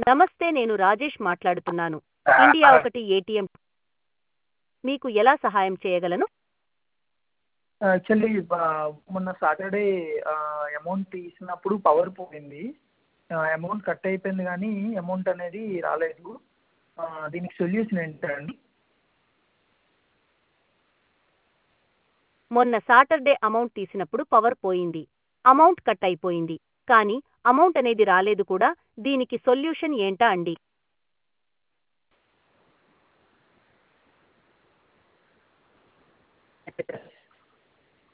నమస్తే, నేను రాజేష్ మాట్లాడుతున్నాను. ఇండియా ఒకటి ఏటీఎం. మీకు ఎలా సహాయం చేయగలను? యాక్చువల్లీ మొన్న సాటర్డే అమౌంట్ తీసినప్పుడు పవర్ పోయింది. అమౌంట్ కట్ అయిపోయింది కానీ అమౌంట్ అనేది రాలేదు. దీనికి సొల్యూషన్ ఏంటండి? మొన్న సాటర్డే అమౌంట్ తీసినప్పుడు పవర్ పోయింది. అమౌంట్ కట్ అయిపోయింది. కానీ అమౌంట్ అనేది రాలేదు కూడా. దీనికి సొల్యూషన్ ఏంటా అండి?